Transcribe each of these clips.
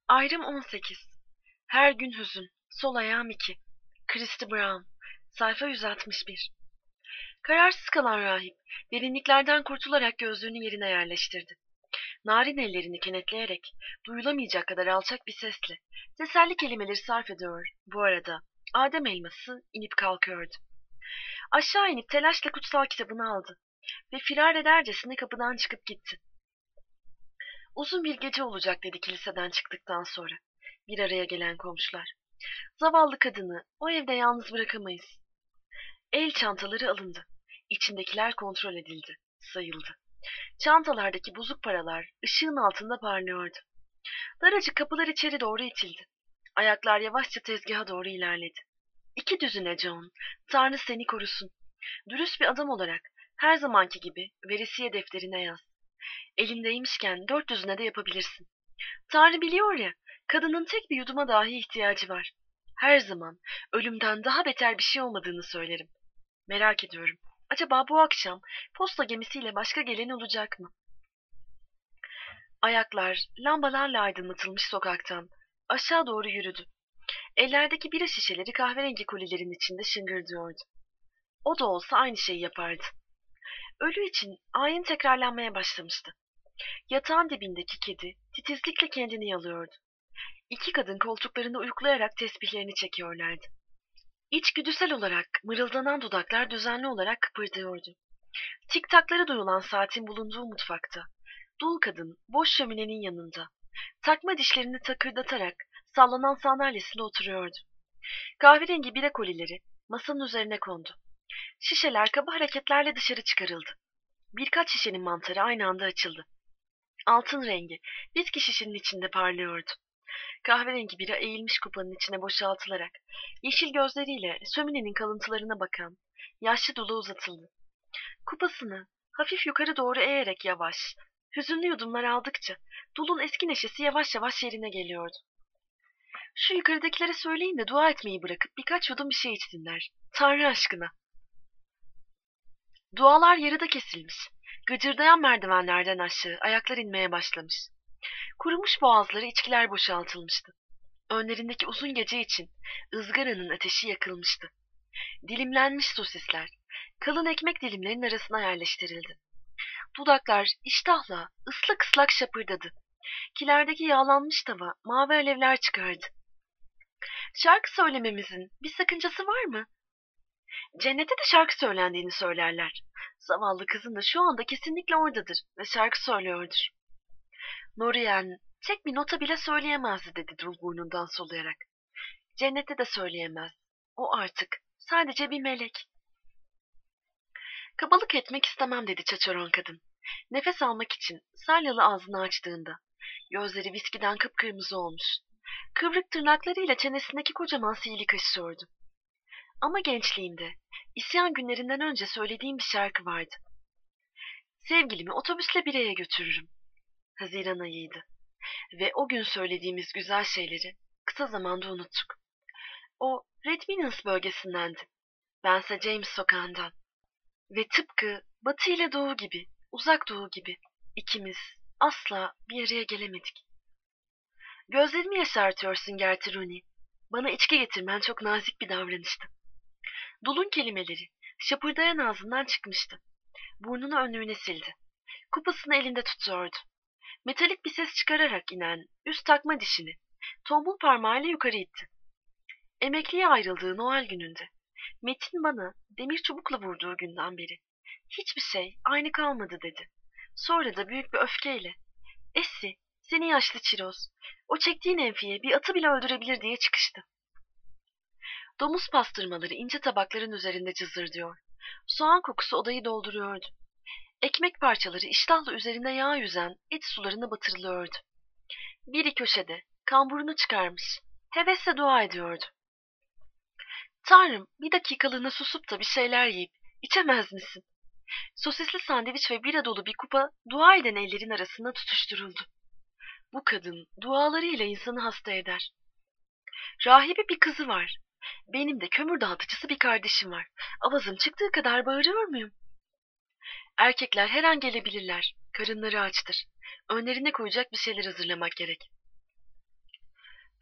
Ayrım 18. Her gün hüzün. Sol ayağım 2. Christy Brown. Sayfa 161. Kararsız kalan rahip, derinliklerden kurtularak gözlüğünü yerine yerleştirdi. Narin ellerini kenetleyerek, duyulamayacak kadar alçak bir sesle, teselli kelimeleri sarf ediyor. Bu arada, Adem elması inip kalkıyordu. Aşağı inip telaşla kutsal kitabını aldı ve firar edercesine kapıdan çıkıp gitti. Uzun bir gece olacak dedi kiliseden çıktıktan sonra. Bir araya gelen komşular. Zavallı kadını o evde yalnız bırakamayız. El çantaları alındı. İçindekiler kontrol edildi, sayıldı. Çantalardaki bozuk paralar ışığın altında parlıyordu. Daracık kapılar içeri doğru itildi. Ayaklar yavaşça tezgaha doğru ilerledi. 2 düzine John, Tanrı seni korusun. Dürüst bir adam olarak her zamanki gibi veresiye defterine yaz. Elindeymişken 4 düzine de yapabilirsin. Tanrı biliyor ya, kadının tek bir yuduma dahi ihtiyacı var. Her zaman ölümden daha beter bir şey olmadığını söylerim. Merak ediyorum. Acaba bu akşam posta gemisiyle başka gelen olacak mı? Ayaklar lambalarla aydınlatılmış sokaktan aşağı doğru yürüdü. Ellerdeki bira şişeleri kahverengi kolilerin içinde şıngırdıyordu. O da olsa aynı şeyi yapardı. Ölü için ayin tekrarlanmaya başlamıştı. Yatağın dibindeki kedi titizlikle kendini yalıyordu. 2 kadın koltuklarında uyuklayarak tesbihlerini çekiyorlardı. İçgüdüsel olarak mırıldanan dudaklar düzenli olarak kıpırdıyordu. Tik takları duyulan saatin bulunduğu mutfakta, dul kadın boş şöminenin yanında, takma dişlerini takırdatarak sallanan sandalyesinde oturuyordu. Kahverengi bira kolileri masanın üzerine kondu. Şişeler kaba hareketlerle dışarı çıkarıldı. Birkaç şişenin mantarı aynı anda açıldı. Altın rengi viski şişenin içinde parlıyordu. Kahverengi bira eğilmiş kupanın içine boşaltılarak, yeşil gözleriyle şöminenin kalıntılarına bakan, yaşlı dula uzatıldı. Kupasını hafif yukarı doğru eğerek yavaş, hüzünlü yudumlar aldıkça dulun eski neşesi yavaş yavaş yerine geliyordu. Şu yukarıdakilere söyleyin de dua etmeyi bırakıp birkaç yudum bir şey içsinler. Tanrı aşkına. Dualar yarıda kesilmiş. Gıcırdayan merdivenlerden aşağı ayaklar inmeye başlamış. Kurumuş boğazları içkiler boşaltılmıştı. Önlerindeki uzun gece için ızgaranın ateşi yakılmıştı. Dilimlenmiş sosisler, kalın ekmek dilimlerinin arasına yerleştirildi. Dudaklar iştahla ıslak ıslak şapırdadı. Kilerdeki yağlanmış tava mavi alevler çıkardı. Şarkı söylememizin bir sakıncası var mı? Cennete de şarkı söylendiğini söylerler. Zavallı kızın da şu anda kesinlikle oradadır ve şarkı söylüyordur. Norien tek bir nota bile söyleyemezdi dedi dul burnundan soluyarak. Cennette de söyleyemez. O artık sadece bir melek. Kabalık etmek istemem dedi çaçaron kadın. Nefes almak için salyalı ağzını açtığında. Gözleri viskiden kıpkırmızı olmuş. Kıvrık tırnaklarıyla çenesindeki kocaman sihirli kaşıyordu. Ama gençliğimde, isyan günlerinden önce söylediğim bir şarkı vardı. Sevgilimi otobüsle bir yere götürürüm. Haziran ayıydı. Ve o gün söylediğimiz güzel şeyleri kısa zamanda unuttuk. O Red Minas bölgesindendi. Bense James sokağından. Ve tıpkı batı ile doğu gibi, uzak doğu gibi ikimiz asla bir araya gelemedik. Gözlerimi yaşartıyorsun Gertrude. Bana içki getirmen çok nazik bir davranıştı. Dul'un kelimeleri şapırdayan ağzından çıkmıştı. Burnunu önlüğüne sildi. Kupasını elinde tutuyordu. Metalik bir ses çıkararak inen üst takma dişini tombul parmağıyla yukarı itti. Emekliye ayrıldığı Noel gününde Metin bana demir çubukla vurduğu günden beri hiçbir şey aynı kalmadı dedi. Sonra da büyük bir öfkeyle Essi, seni yaşlı çiroz. O çektiğin enfiye bir atı bile öldürebilir diye çıkıştı. Domuz pastırmaları ince tabakların üzerinde cızırdıyor. Soğan kokusu odayı dolduruyordu. Ekmek parçaları iştahla üzerinde yağ yüzen et sularına batırılıyordu. Biri köşede kamburunu çıkarmış. Hevesle dua ediyordu. Tanrım, bir dakikalığına susup da bir şeyler yiyip içemez misin? Sosisli sandviç ve bira dolu bir kupa dua eden ellerin arasında tutuşturuldu. Bu kadın dualarıyla insanı hasta eder. Rahibe bir kızı var. Benim de kömür dağıtıcısı bir kardeşim var. Avazım çıktığı kadar bağırıyor muyum? Erkekler her an gelebilirler. Karınları açtır. Önlerine koyacak bir şeyler hazırlamak gerek.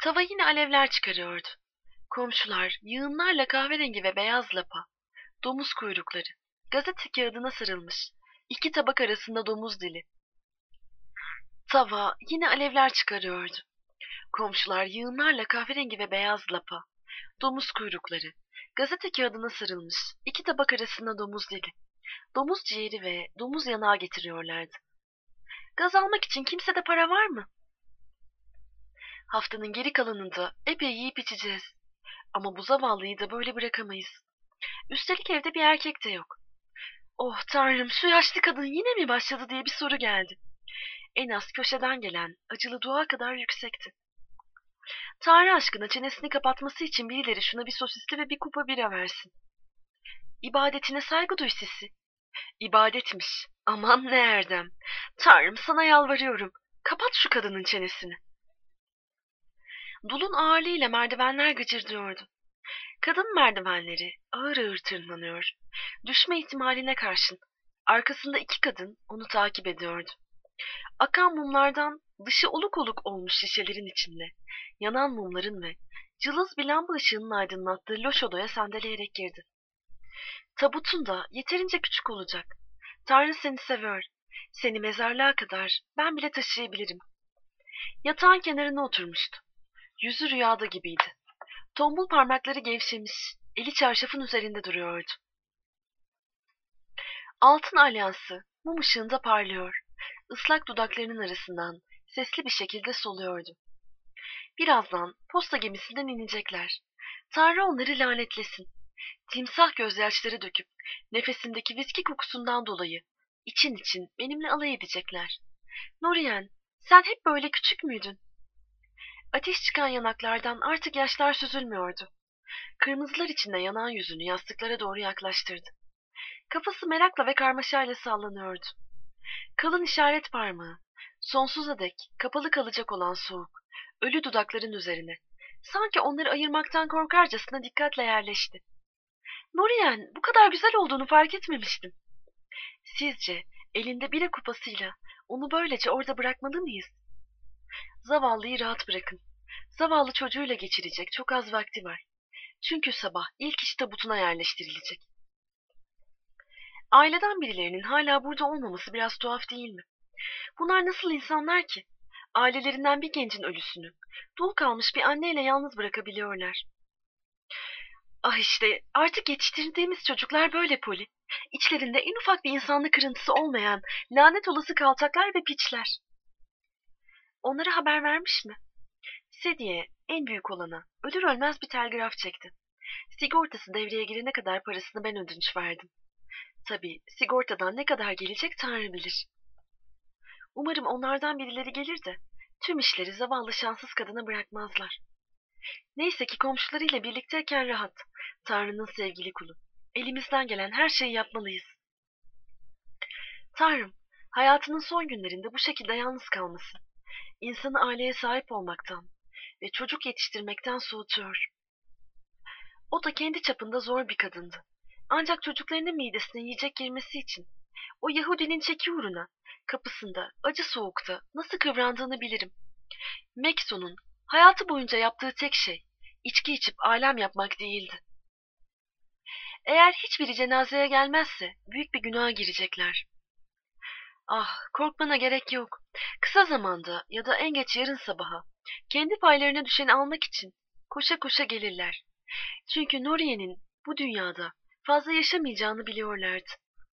Tava yine alevler çıkarıyordu. Komşular yığınlarla kahverengi ve beyaz lapa, domuz kuyrukları, gazete kağıdına sarılmış, iki tabak arasında domuz dili. Tava yine alevler çıkarıyordu. Komşular yığınlarla kahverengi ve beyaz lapa, domuz kuyrukları, gazete kağıdına sarılmış, iki tabak arasında domuz dili, domuz ciğeri ve domuz yanağı getiriyorlardı. Gaz almak için kimsede para var mı? Haftanın geri kalanında epey yiyip içeceğiz. Ama bu zavallıyı da böyle bırakamayız. Üstelik evde bir erkek de yok. Oh tanrım, şu yaşlı kadın yine mi başladı diye bir soru geldi. En az köşeden gelen acılı dua kadar yüksekti. Tanrı aşkına çenesini kapatması için birileri şuna bir sosisli ve bir kupa bira versin. İbadetine saygı duy Sisi. İbadetmiş. Aman ne erdem. Tanrım sana yalvarıyorum. Kapat şu kadının çenesini. Dulun ağırlığıyla merdivenler gıcırdıyordu. Kadın merdivenleri ağır ağır tırmanıyor. Düşme ihtimaline karşın arkasında iki kadın onu takip ediyordu. Akan mumlardan dışı oluk oluk olmuş şişelerin içinde yanan mumların ve cılız bir lamba ışığının aydınlattığı loş odaya sendeleyerek girdi. Tabutun da yeterince küçük olacak. Tanrı seni seviyor. Seni mezarlığa kadar ben bile taşıyabilirim. Yatağın kenarına oturmuştu. Yüzü rüyada gibiydi. Tombul parmakları gevşemiş, eli çarşafın üzerinde duruyordu. Altın alyansı mum ışığında parlıyor. Islak dudaklarının arasından sesli bir şekilde soluyordu. Birazdan posta gemisinden inecekler. Tanrı onları lanetlesin. Timsah gözyaşları döküp nefesindeki viski kokusundan dolayı için için benimle alay edecekler. Nuriyen, sen hep böyle küçük müydün? Ateş çıkan yanaklardan artık yaşlar süzülmüyordu. Kırmızılar içinde yanan yüzünü yastıklara doğru yaklaştırdı. Kafası merakla ve karmaşayla sallanıyordu. Kalın işaret parmağı, sonsuza dek kapalı kalacak olan soğuk, ölü dudakların üzerine, sanki onları ayırmaktan korkarcasına dikkatle yerleşti. Nuriyen, bu kadar güzel olduğunu fark etmemiştim. Sizce elinde bira kupasıyla onu böylece orada bırakmalı mıyız? Zavallıyı rahat bırakın. Zavallı çocuğuyla geçirecek çok az vakti var. Çünkü sabah ilk iş tabutuna yerleştirilecek. Aileden birilerinin hala burada olmaması biraz tuhaf değil mi? Bunlar nasıl insanlar ki? Ailelerinden bir gencin ölüsünü, dul kalmış bir anneyle yalnız bırakabiliyorlar. Ah işte artık yetiştirdiğimiz çocuklar böyle Poli. İçlerinde en ufak bir insanlık kırıntısı olmayan lanet olası kaltaklar ve piçler. Onlara haber vermiş mi? Sedye en büyük olana ölür ölmez bir telgraf çekti. Sigortası devreye girene kadar parasını ben ödünç verdim. Tabii sigortadan ne kadar gelecek Tanrı bilir. Umarım onlardan birileri gelir de tüm işleri zavallı şanssız kadına bırakmazlar. Neyse ki komşularıyla birlikteyken rahat. Tanrı'nın sevgili kulu. Elimizden gelen her şeyi yapmalıyız. Tanrım, hayatının son günlerinde bu şekilde yalnız kalması, insanı aileye sahip olmaktan ve çocuk yetiştirmekten soğutuyor. O da kendi çapında zor bir kadındı. Ancak çocuklarının midesine yiyecek girmesi için o Yahudinin çeki uğruna kapısında acı soğukta nasıl kıvrandığını bilirim. Mekson'un hayatı boyunca yaptığı tek şey içki içip alem yapmak değildi. Eğer hiçbiri cenazeye gelmezse büyük bir günaha girecekler. Ah, korkmana gerek yok. Kısa zamanda ya da en geç yarın sabaha kendi paylarına düşeni almak için koşa koşa gelirler. Çünkü Nuriye'nin bu dünyada fazla yaşamayacağını biliyorlardı.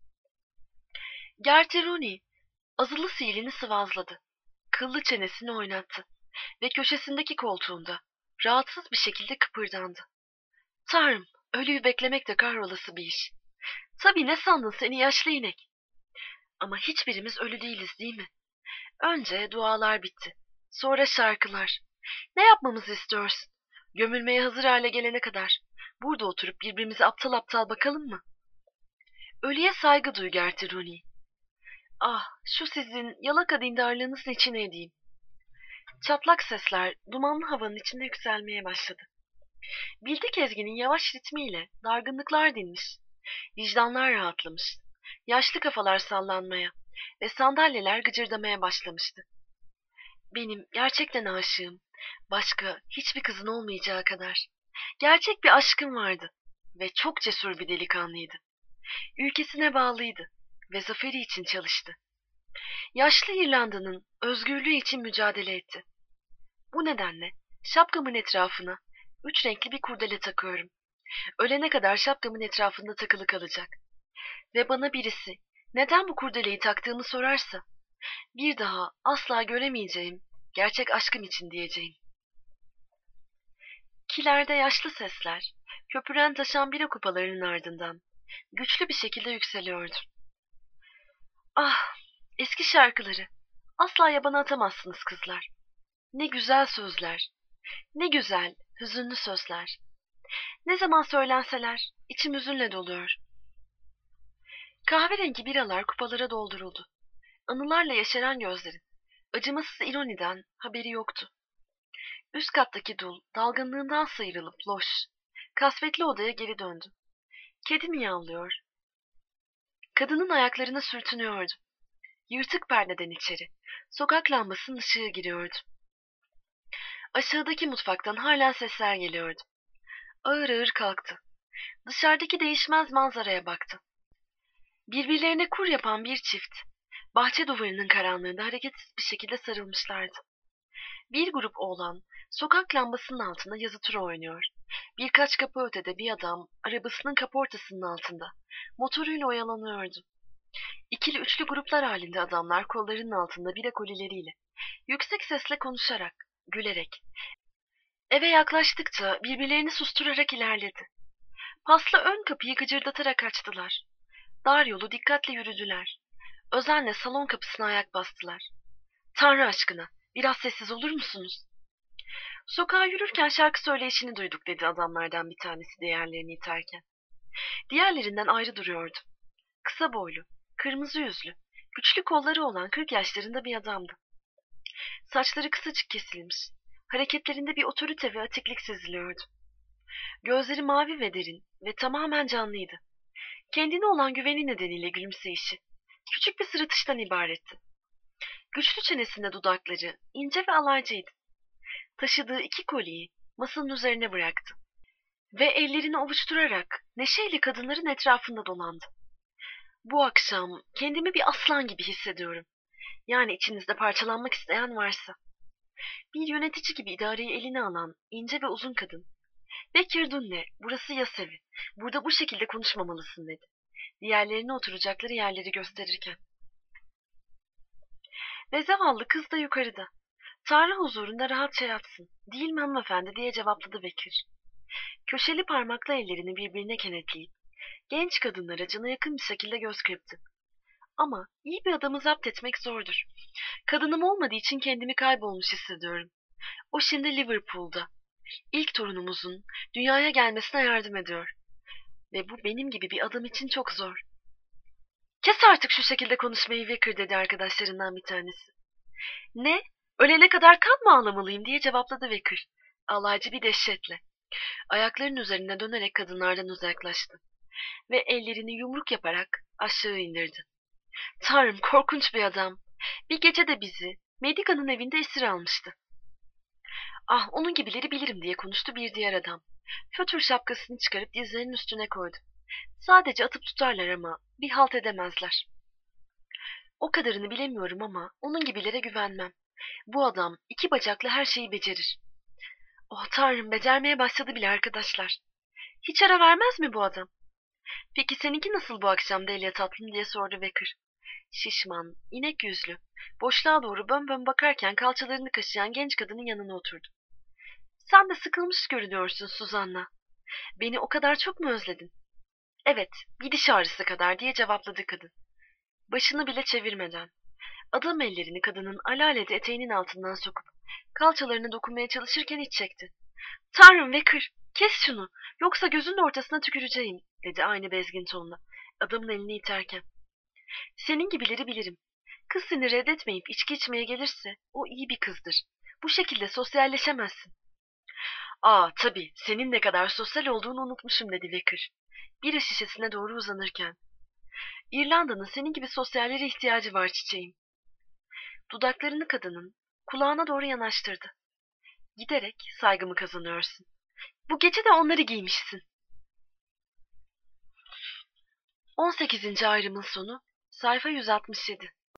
Gertiruni azılı silini sıvazladı. Kıllı çenesini oynattı ve köşesindeki koltuğunda rahatsız bir şekilde kıpırdandı. Tanrım, ölüyü beklemek de kahrolası bir iş. Tabii ne sandın seni yaşlı inek? Ama hiçbirimiz ölü değiliz değil mi? Önce dualar bitti. Sonra şarkılar. Ne yapmamızı istiyorsun? Gömülmeye hazır hale gelene kadar. Burada oturup birbirimize aptal aptal bakalım mı? Ölüye saygı duy Gertiruni. Ah, şu sizin yalaka dindarlığınızın içine edeyim. Çatlak sesler dumanlı havanın içinde yükselmeye başladı. Bildik ezginin yavaş ritmiyle dargınlıklar dinmiş, vicdanlar rahatlamış, yaşlı kafalar sallanmaya ve sandalyeler gıcırdamaya başlamıştı. Benim gerçekten aşığım, Başka hiçbir kızın olmayacağı kadar. Gerçek bir aşkım vardı ve çok cesur bir delikanlıydı. Ülkesine bağlıydı ve zaferi için çalıştı. Yaşlı İrlanda'nın özgürlüğü için mücadele etti. Bu nedenle şapkamın etrafına 3 renkli bir kurdele takıyorum. Ölene kadar şapkamın etrafında takılı kalacak. Ve bana birisi neden bu kurdeleyi taktığımı sorarsa, bir daha asla göremeyeceğim gerçek aşkım için diyeceğim. Kilerde yaşlı sesler, köpüren taşan bira kupalarının ardından güçlü bir şekilde yükseliyordu. Ah, eski şarkıları asla yabana atamazsınız kızlar. Ne güzel sözler, ne güzel, hüzünlü sözler. Ne zaman söylenseler içim hüzünle doluyor. Kahverengi biralar kupalara dolduruldu. Anılarla yeşeren gözlerin acımasız ironiden haberi yoktu. Üst kattaki dul dalgınlığından sıyrılıp loş, kasvetli odaya geri döndü. Kedi miyavlıyor. Kadının ayaklarına sürtünüyordu. Yırtık perdeden içeri, sokak lambasının ışığı giriyordu. Aşağıdaki mutfaktan hala sesler geliyordu. Ağır ağır kalktı. Dışarıdaki değişmez manzaraya baktı. Birbirlerine kur yapan bir çift, bahçe duvarının karanlığında hareketsiz bir şekilde sarılmışlardı. Bir grup oğlan, sokak lambasının altında yazı tura oynuyor. Birkaç kapı ötede bir adam, arabasının kaportasının altında, motoruyla oyalanıyordu. İkili üçlü gruplar halinde adamlar kollarının altında bira kolileriyle, yüksek sesle konuşarak, gülerek, eve yaklaştıkça birbirlerini susturarak ilerledi. Paslı ön kapıyı gıcırdatarak açtılar. Dar yolu dikkatle yürüdüler. Özenle salon kapısına ayak bastılar. Tanrı aşkına, biraz sessiz olur musunuz? Sokağa yürürken şarkı söyleyişini duyduk dedi adamlardan bir tanesi diğerlerini iterken. Diğerlerinden ayrı duruyordu. Kısa boylu, kırmızı yüzlü, güçlü kolları olan 40 yaşlarında bir adamdı. Saçları kısacık kesilmiş, hareketlerinde bir otorite ve atiklik seziliyordu. Gözleri mavi ve derin ve tamamen canlıydı. Kendine olan güveni nedeniyle gülümseyişi, küçük bir sırıtıştan ibaretti. Güçlü çenesinde dudakları ince ve alaycıydı. Taşıdığı 2 kolyeyi masanın üzerine bıraktı ve ellerini ovuşturarak neşeyle kadınların etrafında dolandı. Bu akşam kendimi bir aslan gibi hissediyorum. Yani içinizde parçalanmak isteyen varsa. Bir yönetici gibi idareyi eline alan ince ve uzun kadın. Bekir Dunne, burası yas evi. Burada bu şekilde konuşmamalısın dedi. Diğerlerine oturacakları yerleri gösterirken. Ve zavallı kız da yukarıda. Tanrı huzurunda rahatça yatsın. Değil mi hanımefendi diye cevapladı Bekir. Köşeli parmakla ellerini birbirine kenetleyip genç kadınlara cana yakın bir şekilde göz kırptı. Ama iyi bir adamı zapt etmek zordur. Kadınım olmadığı için kendimi kaybolmuş hissediyorum. O şimdi Liverpool'da. İlk torunumuzun dünyaya gelmesine yardım ediyor. Ve bu benim gibi bir adam için çok zor. Kes artık şu şekilde konuşmayı Vicar dedi arkadaşlarından bir tanesi. Ne? Ölene kadar kan mı ağlamalıyım diye cevapladı Vicar. Alaycı bir dehşetle. Ayaklarının üzerine dönerek kadınlardan uzaklaştı. Ve ellerini yumruk yaparak aşağı indirdi. Tanrım korkunç bir adam. Bir gece de bizi Medica'nın evinde esir almıştı. Ah onun gibileri bilirim diye konuştu bir diğer adam. Fötür şapkasını çıkarıp dizlerinin üstüne koydu. Sadece atıp tutarlar ama bir halt edemezler. O kadarını bilemiyorum ama onun gibilere güvenmem. Bu adam 2 bacaklı her şeyi becerir. Oh tanrım becermeye başladı bile arkadaşlar. Hiç ara vermez mi bu adam? Peki seninki nasıl bu akşam Delia tatlım diye sordu Becker. Şişman, inek yüzlü, boşluğa doğru bön bakarken kalçalarını kaşıyan genç kadının yanına oturdu. Sen de sıkılmış görünüyorsun Suzanna. Beni o kadar çok mu özledin? Evet, bir diş ağrısı kadar diye cevapladı kadın. Başını bile çevirmeden. Adam ellerini kadının alalede eteğinin altından sokup kalçalarını dokunmaya çalışırken iç çekti. Tanrım Becker, kes şunu, yoksa gözünün ortasına tüküreceğim, dedi aynı bezgin tonla, adamın elini iterken. Senin gibileri bilirim. Kız seni reddetmeyip içki içmeye gelirse o iyi bir kızdır. Bu şekilde sosyalleşemezsin. Aa tabii senin ne kadar sosyal olduğunu unutmuşum dedi Vicar. Bira şişesine doğru uzanırken. İrlanda'nın senin gibi sosyallere ihtiyacı var çiçeğim. Dudaklarını kadının kulağına doğru yanaştırdı. giderek saygımı kazanıyorsun. Bu gece de onları giymişsin. 18. ayrımın sonu, sayfa 167.